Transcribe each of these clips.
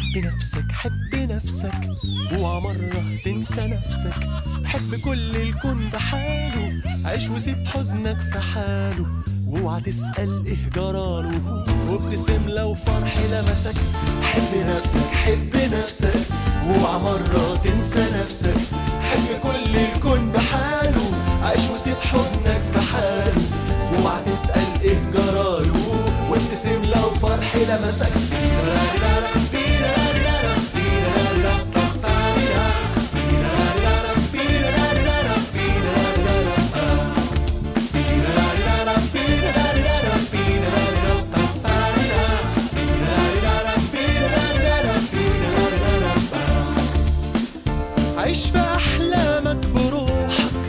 حب نفسك حب نفسك، اوعى مرة تنسى نفسك. حب كل الكون بحاله، عيش وسيب حزنك في حاله. واوعى تسأل ايه جراله، وابتسم لو فرح لمسك. حب نفسك حب نفسك، واوعى مرة تنسى نفسك. حب كل الكون بحاله، عيش وسيب حزنك في حاله. واوعى تسأل ايه جراله، وابتسم لو فرح لمسك. عيش في أحلامك بروحك،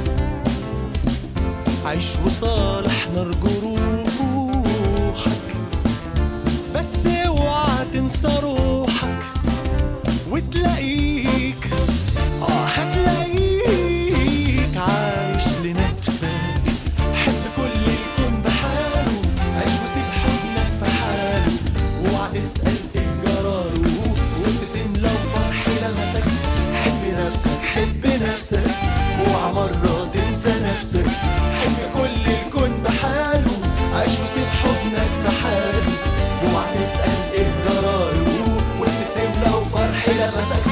عيش وصالح نار جروحك. بس اوعى تنسى روحك، وتلاقيك هتلاقيك عايش لنفسك. حب كل الكون بحاله، عيش وسيب حزنك في حاله. اوعى تسأل ايه جراله، وابتسم لو فرح لمسك. حب نفسك حب نفسك، اوعى مرة تنسى نفسك. حب كل الكون بحاله، عيش وسيب حزنك في حاله. اوعى تسأل ايه جراله، وابتسم لو فرح لمسك.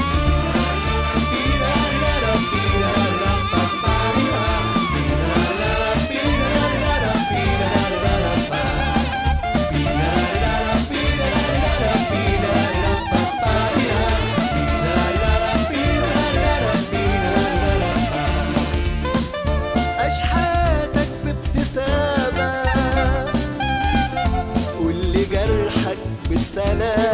عيش حياتك بابتسامة، قول لجرحك بالسلام.